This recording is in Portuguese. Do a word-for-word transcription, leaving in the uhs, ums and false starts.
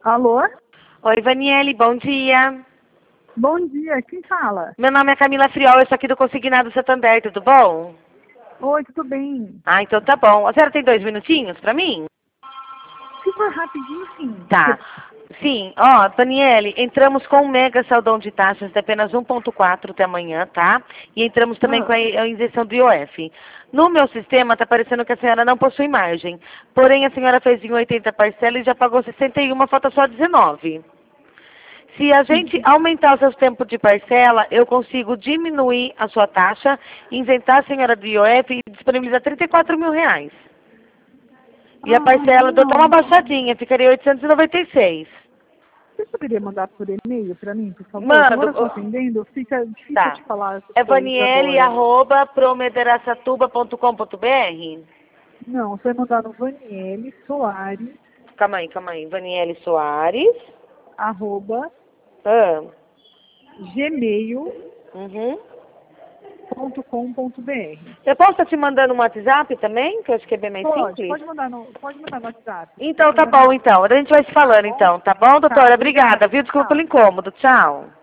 Alô? Oi, Vaniele, bom dia. Bom dia, quem fala? Meu nome é Camila Friol, eu sou aqui do Consignado Santander, tudo bom? Oi, tudo bem? Ah, então tá bom. A senhora tem dois minutinhos pra mim? Se for rapidinho, sim. Tá. Sim, ó, Daniele, entramos com um mega saldão de taxas de apenas um ponto quatro até amanhã, tá? E entramos também com a Ah, a isenção do I O F. No meu sistema, tá parecendo que a senhora não possui margem. Porém, a senhora fez em oitenta parcelas e já pagou sessenta e uma, falta só dezenove. Se a gente aumentar o seu tempo de parcela, eu consigo diminuir a sua taxa, isentar a senhora do I O F e disponibilizar trinta e quatro mil reais. E a ah, parcela dou até uma não. baixadinha, ficaria oitocentos e noventa e seis. Você poderia mandar por e-mail para mim, por favor? Que agora Mando. eu estou atendendo, fica difícil Tá. te falar essas É coisas vaniele, agora. arroba, promederaçatuba ponto com ponto br? Não, você vai mandar no Vaniele Soares, Calma aí, calma aí. Vaniele Soares. arroba, Ah. gmail Uhum. ponto com ponto br. Eu posso estar te mandando um WhatsApp também, que eu acho que é bem mais Pode, simples? pode mandar no, pode mandar no WhatsApp, não tem Então tá problema bom, não. então. A gente vai se Tá falando bom? então, tá bom, Tá, doutora? obrigada. Obrigada, viu? Desculpa pelo Tchau. incômodo. Tchau.